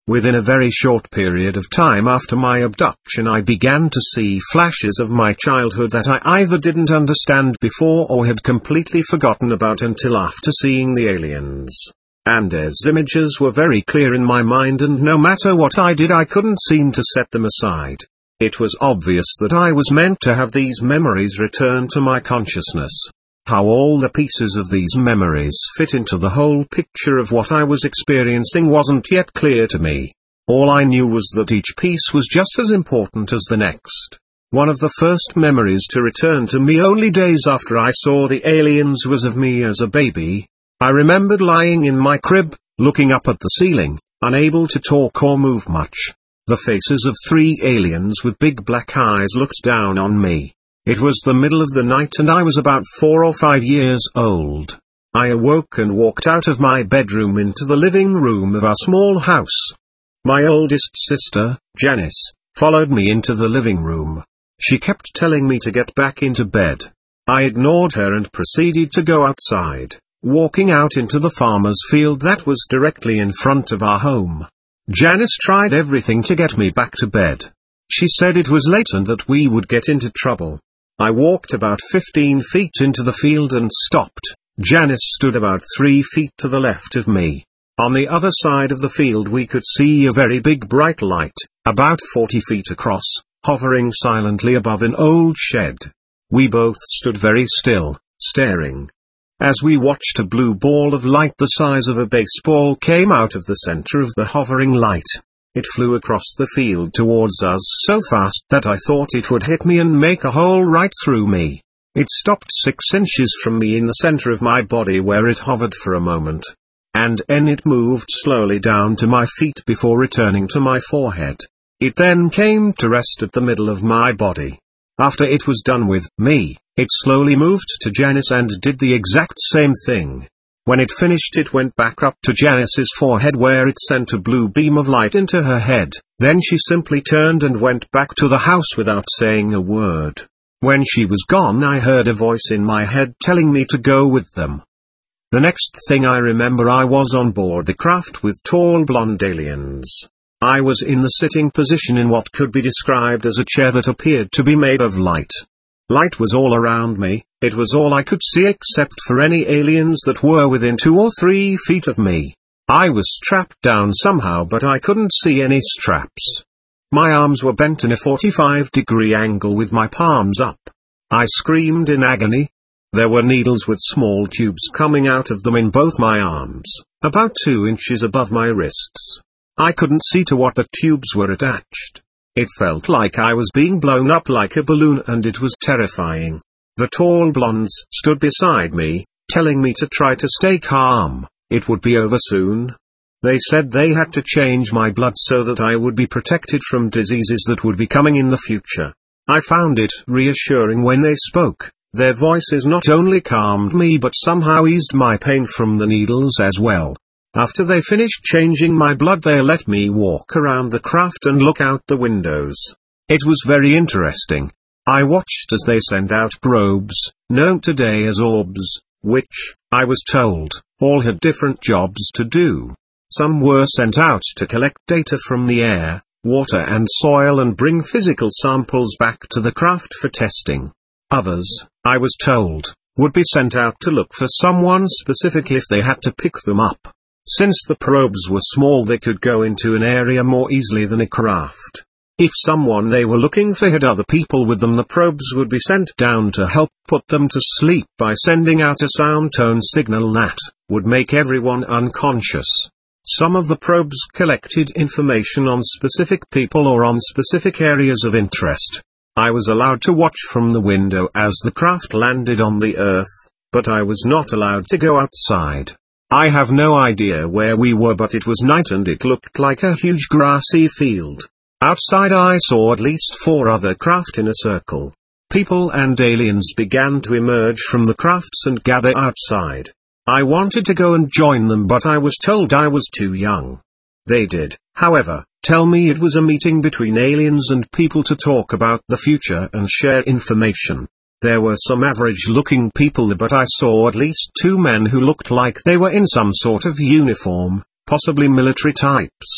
Within a very short period of time after my abduction, I began to see flashes of my childhood that I either didn't understand before or had completely forgotten about until after seeing the aliens. And as images were very clear in my mind, and no matter what I did I couldn't seem to set them aside. It was obvious that I was meant to have these memories return to my consciousness. How all the pieces of these memories fit into the whole picture of what I was experiencing wasn't yet clear to me. All I knew was that each piece was just as important as the next. One of the first memories to return to me only days after I saw the aliens was of me as a baby. I remembered lying in my crib, looking up at the ceiling, unable to talk or move much. The faces of 3 aliens with big black eyes looked down on me. It was the middle of the night and I was about 4 or 5 years old. I awoke and walked out of my bedroom into the living room of our small house. My oldest sister, Janice, followed me into the living room. She kept telling me to get back into bed. I ignored her and proceeded to go outside, walking out into the farmer's field that was directly in front of our home. Janice tried everything to get me back to bed. She said it was late and that we would get into trouble. I walked about 15 feet into the field and stopped. Janice stood about 3 feet to the left of me. On the other side of the field we could see a very big bright light, about 40 feet across, hovering silently above an old shed. We both stood very still, staring. As we watched, a blue ball of light the size of a baseball came out of the center of the hovering light. It flew across the field towards us so fast that I thought it would hit me and make a hole right through me. It stopped 6 inches from me in the center of my body where it hovered for a moment. And then it moved slowly down to my feet before returning to my forehead. It then came to rest at the middle of my body. After it was done with me, it slowly moved to Janice and did the exact same thing. When it finished, it went back up to Janice's forehead where it sent a blue beam of light into her head. Then she simply turned and went back to the house without saying a word. When she was gone, I heard a voice in my head telling me to go with them. The next thing I remember, I was on board the craft with tall blonde aliens. I was in the sitting position in what could be described as a chair that appeared to be made of light. Light was all around me. It was all I could see except for any aliens that were within 2 or 3 feet of me. I was strapped down somehow, but I couldn't see any straps. My arms were bent in a 45-degree angle with my palms up. I screamed in agony. There were needles with small tubes coming out of them in both my arms, about 2 inches above my wrists. I couldn't see to what the tubes were attached. It felt like I was being blown up like a balloon, and it was terrifying. The tall blondes stood beside me, telling me to try to stay calm. It would be over soon. They said they had to change my blood so that I would be protected from diseases that would be coming in the future. I found it reassuring when they spoke. Their voices not only calmed me but somehow eased my pain from the needles as well. After they finished changing my blood, they let me walk around the craft and look out the windows. It was very interesting. I watched as they sent out probes, known today as orbs, which, I was told, all had different jobs to do. Some were sent out to collect data from the air, water and soil and bring physical samples back to the craft for testing. Others, I was told, would be sent out to look for someone specific if they had to pick them up. Since the probes were small, they could go into an area more easily than a craft. If someone they were looking for had other people with them, the probes would be sent down to help put them to sleep by sending out a sound tone signal that would make everyone unconscious. Some of the probes collected information on specific people or on specific areas of interest. I was allowed to watch from the window as the craft landed on the earth, but I was not allowed to go outside. I have no idea where we were, but it was night and it looked like a huge grassy field. Outside I saw at least 4 other craft in a circle. People and aliens began to emerge from the crafts and gather outside. I wanted to go and join them, but I was told I was too young. They did, however, tell me it was a meeting between aliens and people to talk about the future and share information. There were some average-looking people, but I saw at least 2 men who looked like they were in some sort of uniform, possibly military types.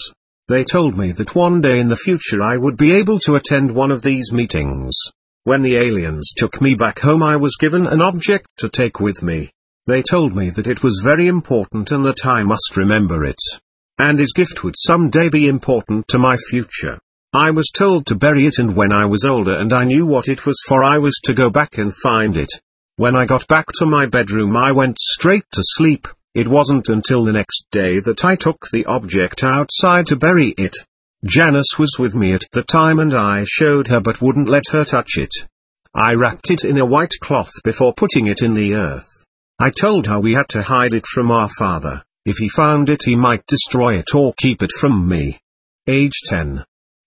They told me that one day in the future I would be able to attend one of these meetings. When the aliens took me back home, I was given an object to take with me. They told me that it was very important and that I must remember it. And his gift would someday be important to my future. I was told to bury it, and when I was older and I knew what it was for, I was to go back and find it. When I got back to my bedroom, I went straight to sleep. It wasn't until the next day that I took the object outside to bury it. Janice was with me at the time and I showed her but wouldn't let her touch it. I wrapped it in a white cloth before putting it in the earth. I told her we had to hide it from our father. If he found it, he might destroy it or keep it from me. Age 10.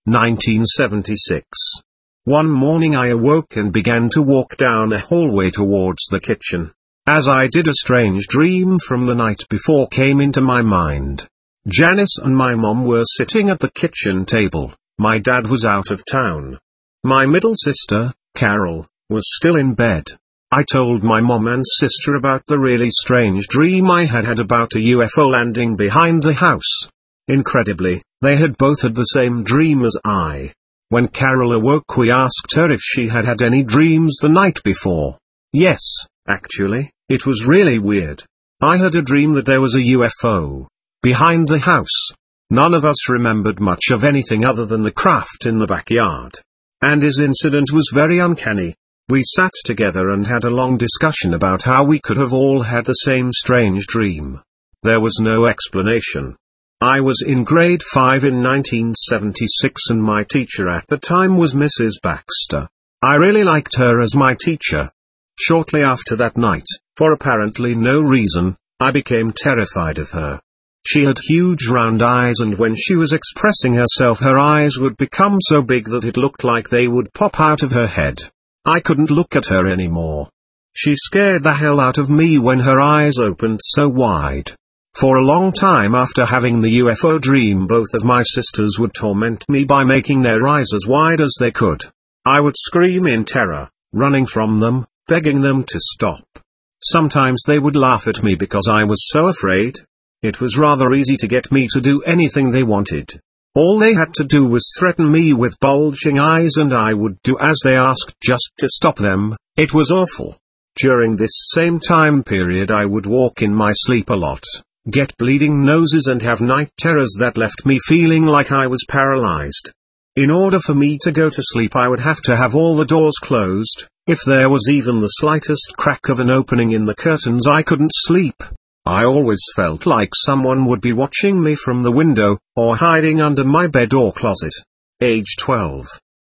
1976. One morning I awoke and began to walk down a hallway towards the kitchen. As I did, a strange dream from the night before came into my mind. Janice and my mom were sitting at the kitchen table. My dad was out of town. My middle sister, Carol, was still in bed. I told my mom and sister about the really strange dream I had had about a UFO landing behind the house. Incredibly, they had both had the same dream as I. When Carol awoke, we asked her if she had had any dreams the night before. Yes, actually, it was really weird. I had a dream that there was a UFO behind the house. None of us remembered much of anything other than the craft in the backyard. And his incident was very uncanny. We sat together and had a long discussion about how we could have all had the same strange dream. There was no explanation. I was in grade 5 in 1976 and my teacher at the time was Mrs. Baxter. I really liked her as my teacher. Shortly after that night, for apparently no reason, I became terrified of her. She had huge round eyes, and when she was expressing herself, her eyes would become so big that it looked like they would pop out of her head. I couldn't look at her anymore. She scared the hell out of me when her eyes opened so wide. For a long time after having the UFO dream, both of my sisters would torment me by making their eyes as wide as they could. I would scream in terror, running from them, begging them to stop. Sometimes they would laugh at me because I was so afraid. It was rather easy to get me to do anything they wanted. All they had to do was threaten me with bulging eyes and I would do as they asked just to stop them. It was awful. During this same time period I would walk in my sleep a lot, get bleeding noses and have night terrors that left me feeling like I was paralyzed. In order for me to go to sleep, I would have to have all the doors closed. If there was even the slightest crack of an opening in the curtains, I couldn't sleep. I always felt like someone would be watching me from the window, or hiding under my bed or closet. Age 12.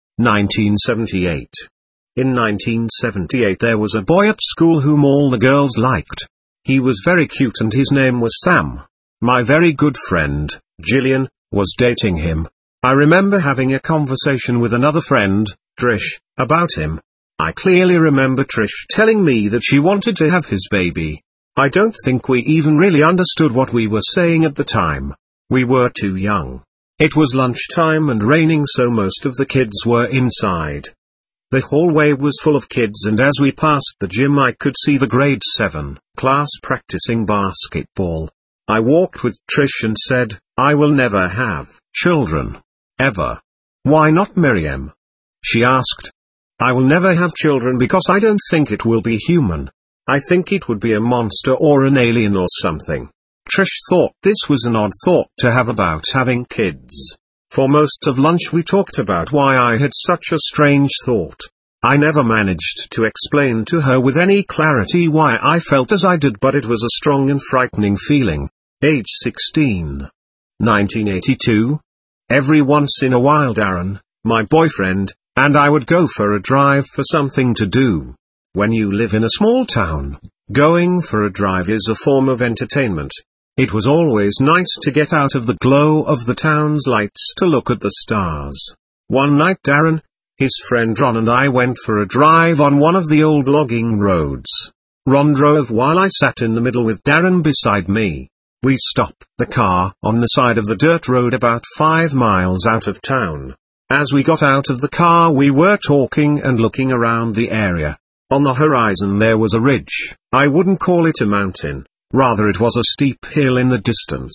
1978. In 1978 there was a boy at school whom all the girls liked. He was very cute and his name was Sam. My very good friend, Jillian, was dating him. I remember having a conversation with another friend, Trish, about him. I clearly remember Trish telling me that she wanted to have his baby. I don't think we even really understood what we were saying at the time. We were too young. It was lunchtime and raining, so most of the kids were inside. The hallway was full of kids, and as we passed the gym I could see the grade 7 class practicing basketball. I walked with Trish and said, "I will never have children. Ever." "Why not, Miriam?" she asked. "I will never have children because I don't think it will be human. I think it would be a monster or an alien or something." Trish thought this was an odd thought to have about having kids. For most of lunch we talked about why I had such a strange thought. I never managed to explain to her with any clarity why I felt as I did, but it was a strong and frightening feeling. Age 16. 1982. Every once in a while Darren, my boyfriend, and I would go for a drive for something to do. When you live in a small town, going for a drive is a form of entertainment. It was always nice to get out of the glow of the town's lights to look at the stars. One night Darren, his friend Ron and I went for a drive on one of the old logging roads. Ron drove while I sat in the middle with Darren beside me. We stopped the car on the side of the dirt road about 5 miles out of town. As we got out of the car we were talking and looking around the area. On the horizon there was a ridge. I wouldn't call it a mountain. Rather it was a steep hill in the distance.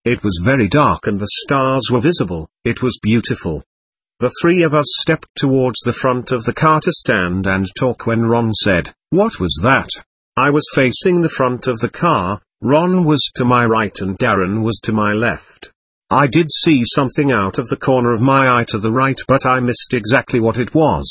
It was very dark and the stars were visible. It was beautiful. The three of us stepped towards the front of the car to stand and talk when Ron said, "What was that?" I was facing the front of the car, Ron was to my right and Darren was to my left. I did see something out of the corner of my eye to the right, but I missed exactly what it was.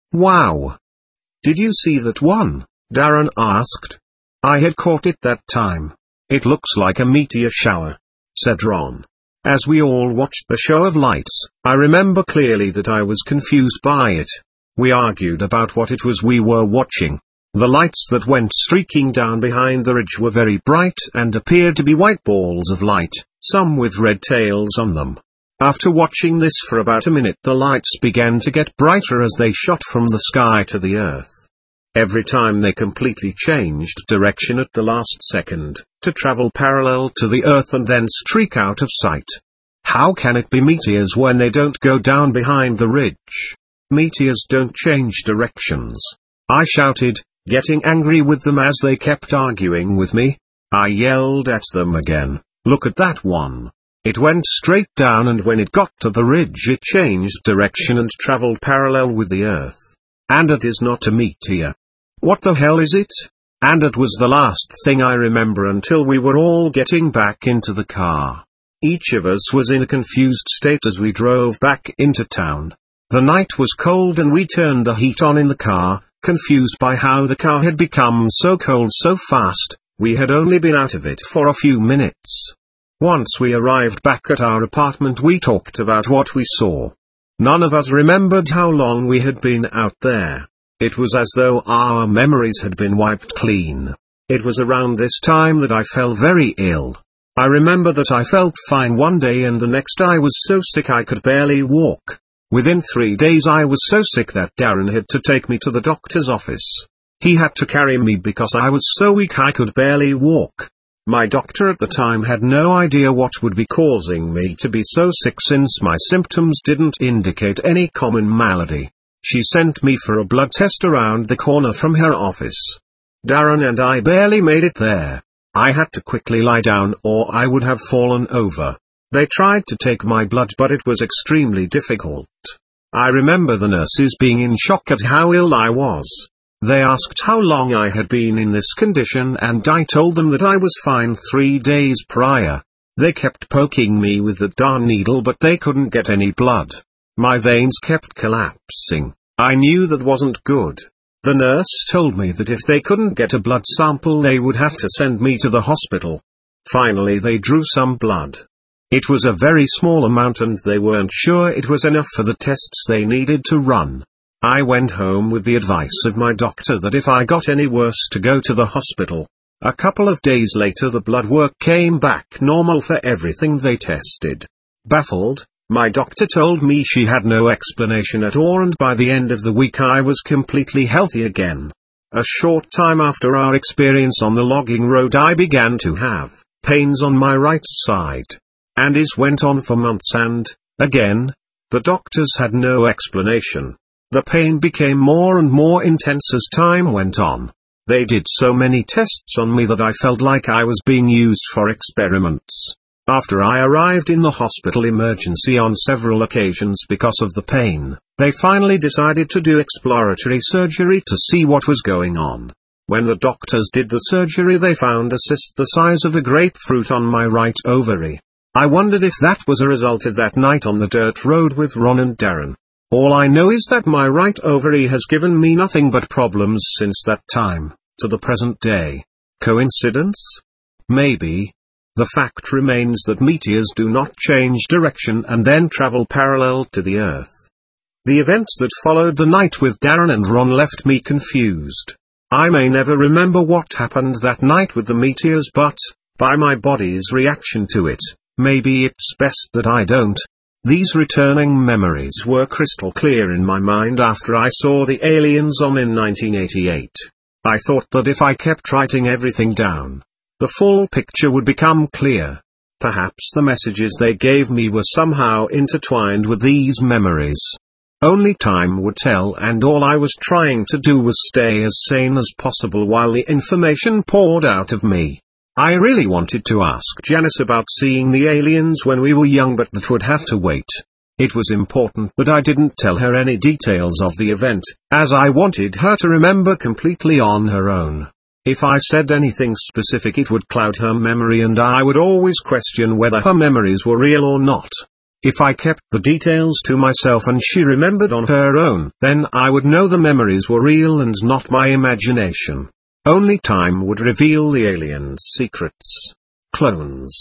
Wow! Did you see that one? Darren asked. I had caught it that time. It looks like a meteor shower, said Ron. As we all watched the show of lights, I remember clearly that I was confused by it. We argued about what it was we were watching. The lights that went streaking down behind the ridge were very bright and appeared to be white balls of light, some with red tails on them. After watching this for about a minute, the lights began to get brighter as they shot from the sky to the earth. Every time they completely changed direction at the last second, to travel parallel to the earth and then streak out of sight. How can it be meteors when they don't go down behind the ridge? Meteors don't change directions. I shouted, getting angry with them as they kept arguing with me. I yelled at them again, "Look at that one. It went straight down and when it got to the ridge it changed direction and traveled parallel with the earth. And it is not a meteor. What the hell is it?" And it was the last thing I remember until we were all getting back into the car. Each of us was in a confused state as we drove back into town. The night was cold and we turned the heat on in the car, confused by how the car had become so cold so fast. We had only been out of it for a few minutes. Once we arrived back at our apartment, we talked about what we saw. None of us remembered how long we had been out there. It was as though our memories had been wiped clean. It was around this time that I fell very ill. I remember that I felt fine one day and the next I was so sick I could barely walk. Within 3 days I was so sick that Darren had to take me to the doctor's office. He had to carry me because I was so weak I could barely walk. My doctor at the time had no idea what would be causing me to be so sick since my symptoms didn't indicate any common malady. She sent me for a blood test around the corner from her office. Darren and I barely made it there. I had to quickly lie down or I would have fallen over. They tried to take my blood but it was extremely difficult. I remember the nurses being in shock at how ill I was. They asked how long I had been in this condition and I told them that I was fine 3 days prior. They kept poking me with the darn needle but they couldn't get any blood. My veins kept collapsing. I knew that wasn't good. The nurse told me that if they couldn't get a blood sample they would have to send me to the hospital. Finally they drew some blood. It was a very small amount and they weren't sure it was enough for the tests they needed to run. I went home with the advice of my doctor that if I got any worse to go to the hospital. A couple of days later the blood work came back normal for everything they tested. Baffled, my doctor told me she had no explanation at all and by the end of the week I was completely healthy again. A short time after our experience on the logging road I began to have pains on my right side. And this went on for months and, again, the doctors had no explanation. The pain became more and more intense as time went on. They did so many tests on me that I felt like I was being used for experiments. After I arrived in the hospital emergency on several occasions because of the pain, they finally decided to do exploratory surgery to see what was going on. When the doctors did the surgery they found a cyst the size of a grapefruit on my right ovary. I wondered if that was a result of that night on the dirt road with Ron and Darren. All I know is that my right ovary has given me nothing but problems since that time, to the present day. Coincidence? Maybe. The fact remains that meteors do not change direction and then travel parallel to the Earth. The events that followed the night with Darren and Ron left me confused. I may never remember what happened that night with the meteors but, by my body's reaction to it, maybe it's best that I don't. These returning memories were crystal clear in my mind after I saw the aliens in 1988. I thought that if I kept writing everything down, the full picture would become clear. Perhaps the messages they gave me were somehow intertwined with these memories. Only time would tell, and all I was trying to do was stay as sane as possible while the information poured out of me. I really wanted to ask Janice about seeing the aliens when we were young, but that would have to wait. It was important that I didn't tell her any details of the event, as I wanted her to remember completely on her own. If I said anything specific, it would cloud her memory, and I would always question whether her memories were real or not. If I kept the details to myself and she remembered on her own, then I would know the memories were real and not my imagination. Only time would reveal the aliens' secrets. Clones.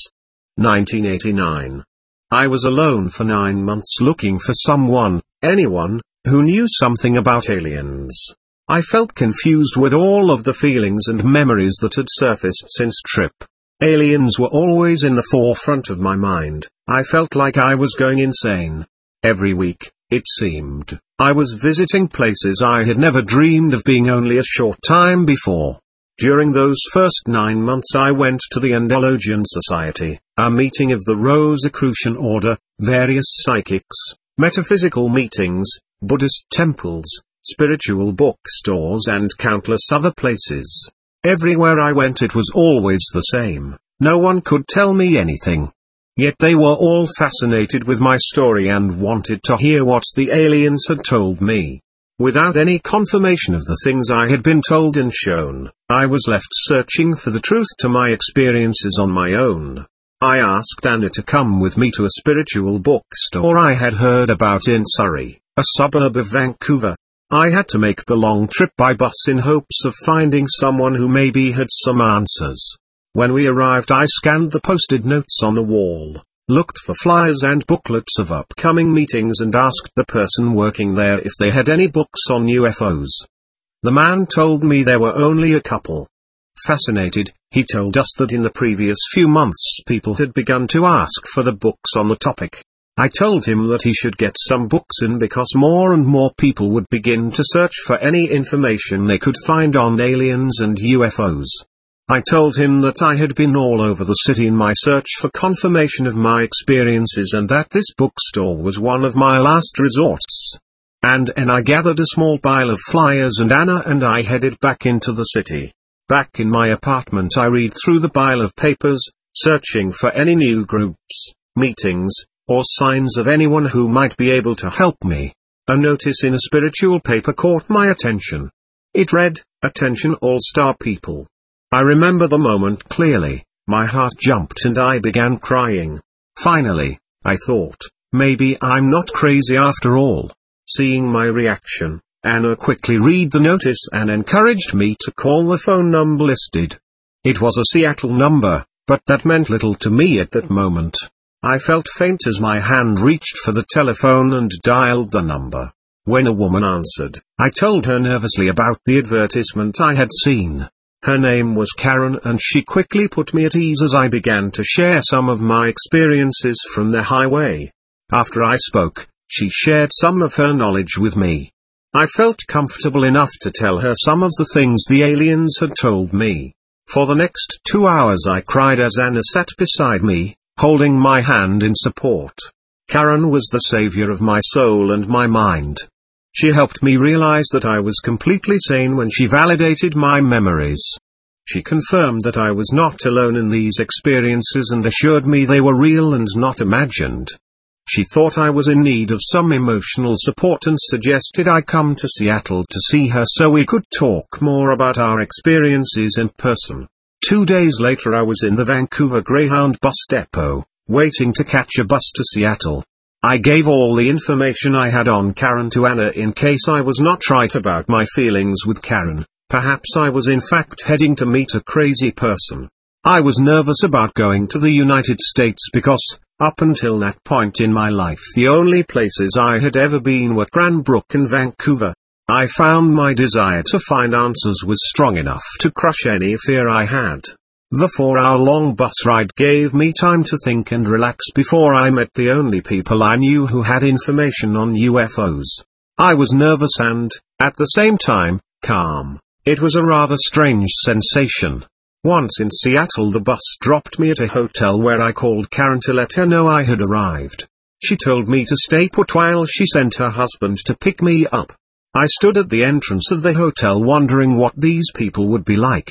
1989. I was alone for 9 months looking for someone, anyone, who knew something about aliens. I felt confused with all of the feelings and memories that had surfaced since trip. Aliens were always in the forefront of my mind. I felt like I was going insane. Every week, it seemed, I was visiting places I had never dreamed of being only a short time before. During those first 9 months I went to the Endellogian Society, a meeting of the Rosicrucian Order, various psychics, metaphysical meetings, Buddhist temples, spiritual bookstores and countless other places. Everywhere I went it was always the same. No one could tell me anything. Yet they were all fascinated with my story and wanted to hear what the aliens had told me. Without any confirmation of the things I had been told and shown, I was left searching for the truth to my experiences on my own. I asked Anna to come with me to a spiritual bookstore I had heard about in Surrey, a suburb of Vancouver. I had to make the long trip by bus in hopes of finding someone who maybe had some answers. When we arrived, I scanned the posted notes on the wall, looked for flyers and booklets of upcoming meetings, and asked the person working there if they had any books on UFOs. The man told me there were only a couple. Fascinated, he told us that in the previous few months people had begun to ask for the books on the topic. I told him that he should get some books in because more and more people would begin to search for any information they could find on aliens and UFOs. I told him that I had been all over the city in my search for confirmation of my experiences and that this bookstore was one of my last resorts. And I gathered a small pile of flyers, and Anna and I headed back into the city. Back in my apartment I read through the pile of papers, searching for any new groups, meetings, or signs of anyone who might be able to help me. A notice in a spiritual paper caught my attention. It read, "Attention all star people." I remember the moment clearly. My heart jumped and I began crying. Finally, I thought, maybe I'm not crazy after all. Seeing my reaction, Anna quickly read the notice and encouraged me to call the phone number listed. It was a Seattle number, but that meant little to me at that moment. I felt faint as my hand reached for the telephone and dialed the number. When a woman answered, I told her nervously about the advertisement I had seen. Her name was Karen, and she quickly put me at ease as I began to share some of my experiences from the highway. After I spoke, she shared some of her knowledge with me. I felt comfortable enough to tell her some of the things the aliens had told me. For the next 2 hours I cried as Anna sat beside me, holding my hand in support. Karen was the savior of my soul and my mind. She helped me realize that I was completely sane when she validated my memories. She confirmed that I was not alone in these experiences and assured me they were real and not imagined. She thought I was in need of some emotional support and suggested I come to Seattle to see her so we could talk more about our experiences in person. 2 days later I was in the Vancouver Greyhound bus depot, waiting to catch a bus to Seattle. I gave all the information I had on Karen to Anna in case I was not right about my feelings with Karen. Perhaps I was in fact heading to meet a crazy person. I was nervous about going to the United States because, up until that point in my life, the only places I had ever been were Cranbrook and Vancouver. I found my desire to find answers was strong enough to crush any fear I had. The 4-hour-long bus ride gave me time to think and relax before I met the only people I knew who had information on UFOs. I was nervous and, at the same time, calm. It was a rather strange sensation. Once in Seattle, the bus dropped me at a hotel where I called Karen to let her know I had arrived. She told me to stay put while she sent her husband to pick me up. I stood at the entrance of the hotel wondering what these people would be like.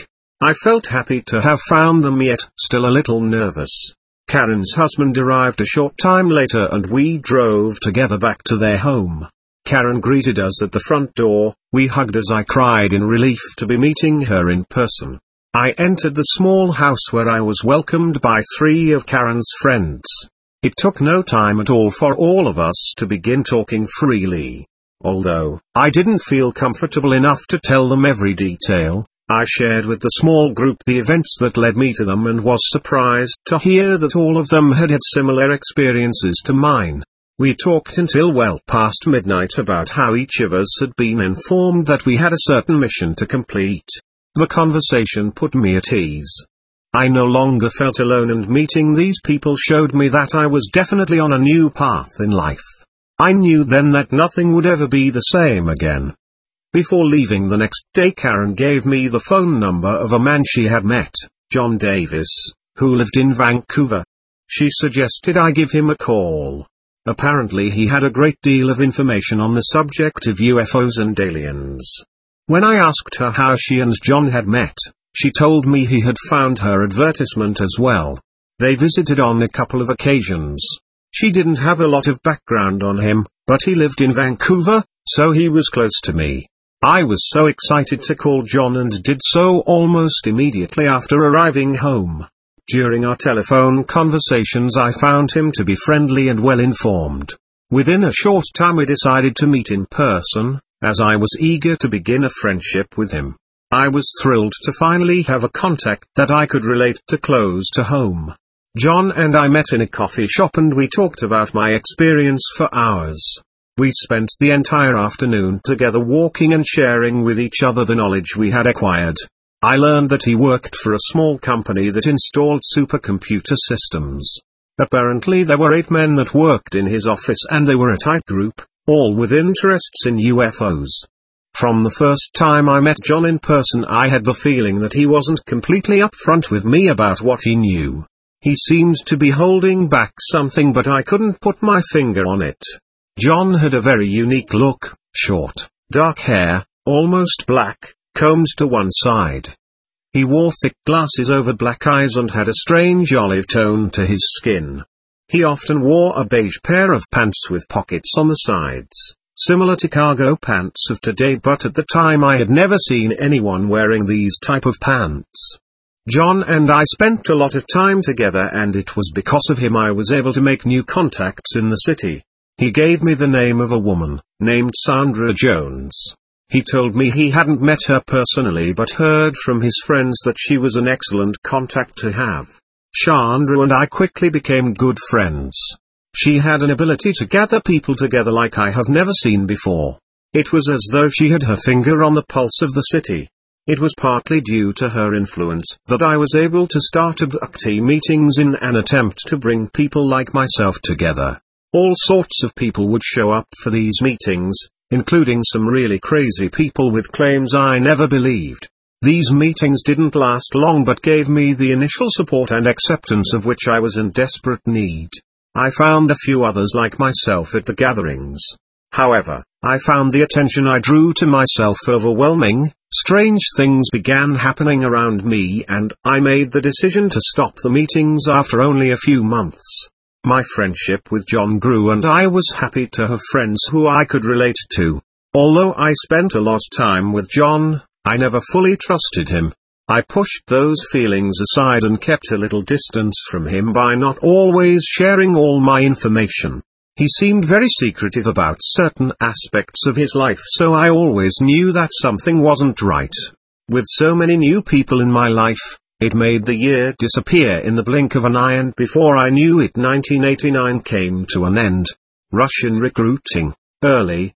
I felt happy to have found them, yet still a little nervous. Karen's husband arrived a short time later and we drove together back to their home. Karen greeted us at the front door. We hugged as I cried in relief to be meeting her in person. I entered the small house where I was welcomed by 3 of Karen's friends. It took no time at all for all of us to begin talking freely. Although I didn't feel comfortable enough to tell them every detail, I shared with the small group the events that led me to them and was surprised to hear that all of them had had similar experiences to mine. We talked until well past midnight about how each of us had been informed that we had a certain mission to complete. The conversation put me at ease. I no longer felt alone, and meeting these people showed me that I was definitely on a new path in life. I knew then that nothing would ever be the same again. Before leaving the next day, Karen gave me the phone number of a man she had met, John Davis, who lived in Vancouver. She suggested I give him a call. Apparently he had a great deal of information on the subject of UFOs and aliens. When I asked her how she and John had met, she told me he had found her advertisement as well. They visited on a couple of occasions. She didn't have a lot of background on him, but he lived in Vancouver, so he was close to me. I was so excited to call John and did so almost immediately after arriving home. During our telephone conversations I found him to be friendly and well informed. Within a short time we decided to meet in person, as I was eager to begin a friendship with him. I was thrilled to finally have a contact that I could relate to close to home. John and I met in a coffee shop and we talked about my experience for hours. We spent the entire afternoon together walking and sharing with each other the knowledge we had acquired. I learned that he worked for a small company that installed supercomputer systems. Apparently there were 8 men that worked in his office and they were a tight group, all with interests in UFOs. From the first time I met John in person I had the feeling that he wasn't completely upfront with me about what he knew. He seemed to be holding back something, but I couldn't put my finger on it. John had a very unique look, short, dark hair, almost black, combed to one side. He wore thick glasses over black eyes and had a strange olive tone to his skin. He often wore a beige pair of pants with pockets on the sides, similar to cargo pants of today, but at the time I had never seen anyone wearing these type of pants. John and I spent a lot of time together, and it was because of him I was able to make new contacts in the city. He gave me the name of a woman, named Sandra Jones. He told me he hadn't met her personally but heard from his friends that she was an excellent contact to have. Sandra and I quickly became good friends. She had an ability to gather people together like I have never seen before. It was as though she had her finger on the pulse of the city. It was partly due to her influence that I was able to start abductee meetings in an attempt to bring people like myself together. All sorts of people would show up for these meetings, including some really crazy people with claims I never believed. These meetings didn't last long but gave me the initial support and acceptance of which I was in desperate need. I found a few others like myself at the gatherings. However, I found the attention I drew to myself overwhelming. Strange things began happening around me and I made the decision to stop the meetings after only a few months. My friendship with John grew and I was happy to have friends who I could relate to. Although I spent a lot of time with John, I never fully trusted him. I pushed those feelings aside and kept a little distance from him by not always sharing all my information. He seemed very secretive about certain aspects of his life, so I always knew that something wasn't right. With so many new people in my life, it made the year disappear in the blink of an eye, and before I knew it 1989 came to an end. Russian recruiting, early,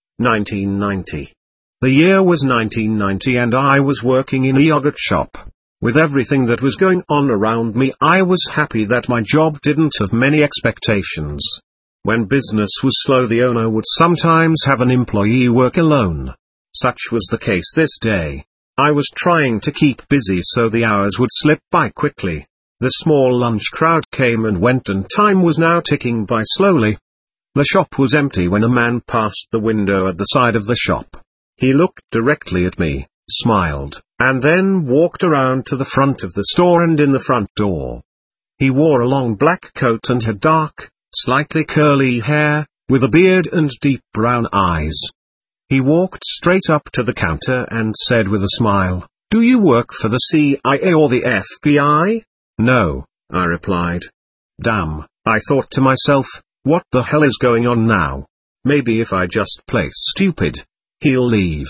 1990. The year was 1990 and I was working in a yogurt shop. With everything that was going on around me, I was happy that my job didn't have many expectations. When business was slow, the owner would sometimes have an employee work alone. Such was the case this day. I was trying to keep busy so the hours would slip by quickly. The small lunch crowd came and went and time was now ticking by slowly. The shop was empty when a man passed the window at the side of the shop. He looked directly at me, smiled, and then walked around to the front of the store and in the front door. He wore a long black coat and had dark, slightly curly hair, with a beard and deep brown eyes. He walked straight up to the counter and said with a smile, "Do you work for the CIA or the FBI?" "No," I replied. Damn, I thought to myself, what the hell is going on now? Maybe if I just play stupid, he'll leave.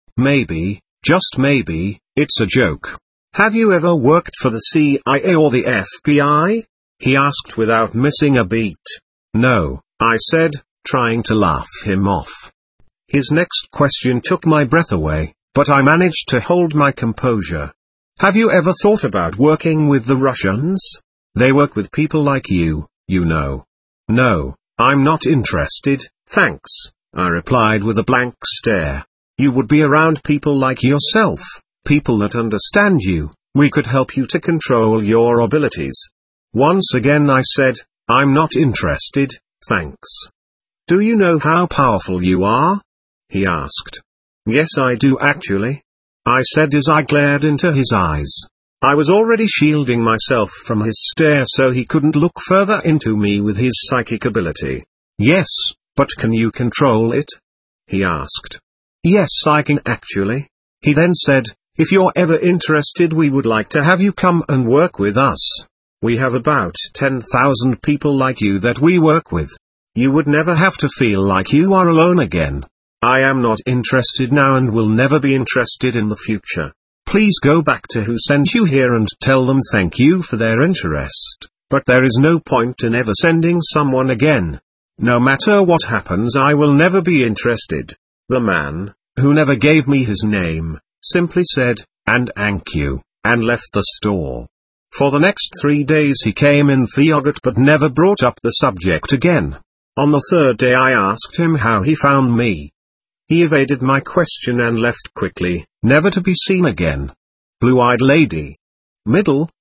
Maybe, just maybe, it's a joke. "Have you ever worked for the CIA or the FBI?" he asked without missing a beat. "No," I said, trying to laugh him off. His next question took my breath away, but I managed to hold my composure. "Have you ever thought about working with the Russians? They work with people like you, you know." "No, I'm not interested, thanks," I replied with a blank stare. "You would be around people like yourself, people that understand you. We could help you to control your abilities." Once again I said, "I'm not interested, thanks." "Do you know how powerful you are?" he asked. "Yes, I do actually," I said as I glared into his eyes. I was already shielding myself from his stare so he couldn't look further into me with his psychic ability. "Yes, but can you control it?" he asked. "Yes, I can actually." He then said, "If you're ever interested, we would like to have you come and work with us. We have about 10,000 people like you that we work with. You would never have to feel like you are alone again. I am not interested now and will never be interested in the future. Please go back to who sent you here and tell them thank you for their interest, but there is no point in ever sending someone again. No matter what happens, I will never be interested." The man, who never gave me his name, simply said, "And thank you," and left the store. For the next 3 days he came in the yogurt but never brought up the subject again. On the third day I asked him how he found me. He evaded my question and left quickly, never to be seen again. Blue-eyed lady. Middle,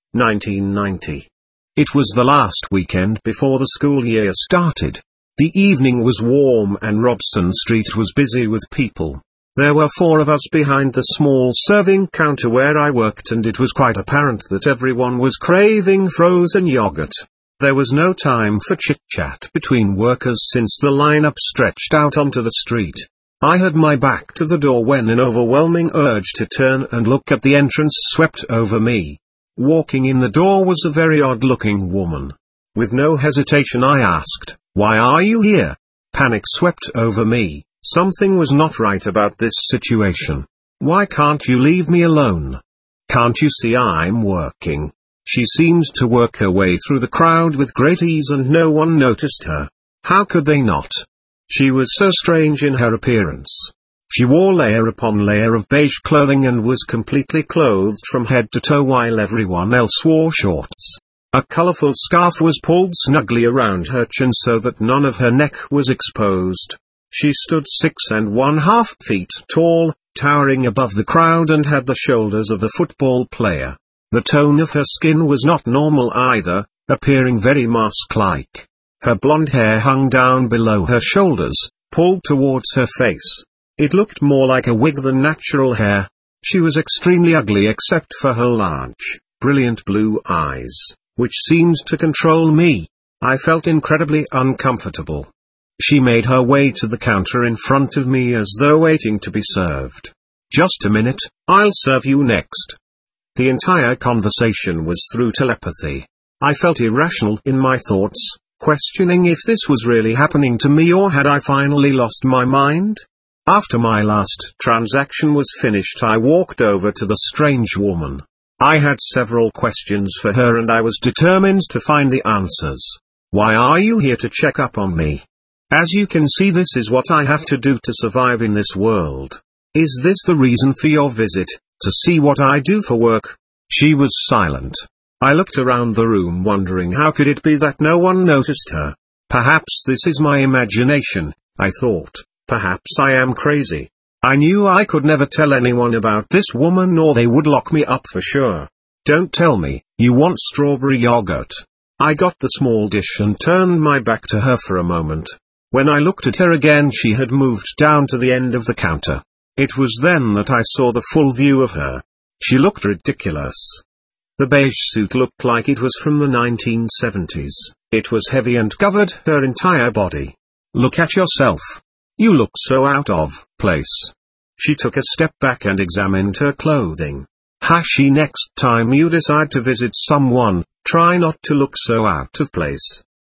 1990. It was the last weekend before the school year started. The evening was warm and Robson Street was busy with people. There were 4 of us behind the small serving counter where I worked, and it was quite apparent that everyone was craving frozen yogurt. There was no time for chit-chat between workers since the lineup stretched out onto the street. I had my back to the door when an overwhelming urge to turn and look at the entrance swept over me. Walking in the door was a very odd-looking woman. With no hesitation I asked, "Why are you here?" Panic swept over me. Something was not right about this situation. "Why can't you leave me alone? Can't you see I'm working?" She seemed to work her way through the crowd with great ease and no one noticed her. How could they not? She was so strange in her appearance. She wore layer upon layer of beige clothing and was completely clothed from head to toe while everyone else wore shorts. A colorful scarf was pulled snugly around her chin so that none of her neck was exposed. She stood 6½ feet tall, towering above the crowd, and had the shoulders of a football player. The tone of her skin was not normal either, appearing very mask-like. Her blonde hair hung down below her shoulders, pulled towards her face. It looked more like a wig than natural hair. She was extremely ugly except for her large, brilliant blue eyes, which seemed to control me. I felt incredibly uncomfortable. She made her way to the counter in front of me as though waiting to be served. "Just a minute, I'll serve you next." The entire conversation was through telepathy. I felt irrational in my thoughts, questioning if this was really happening to me or had I finally lost my mind. After my last transaction was finished, I walked over to the strange woman. I had several questions for her and I was determined to find the answers. "Why are you here to check up on me? As you can see, this is what I have to do to survive in this world. Is this the reason for your visit, to see what I do for work?" She was silent. I looked around the room wondering how could it be that no one noticed her. Perhaps this is my imagination, I thought. Perhaps I am crazy. I knew I could never tell anyone about this woman or they would lock me up for sure. "Don't tell me, you want strawberry yogurt." I got the small dish and turned my back to her for a moment. When I looked at her again, she had moved down to the end of the counter. It was then that I saw the full view of her. She looked ridiculous. The beige suit looked like it was from the 1970s. It was heavy and covered her entire body. Look at yourself. You look so out of place. She took a step back and examined her clothing. Next time you decide to visit someone, try not to look so out of place.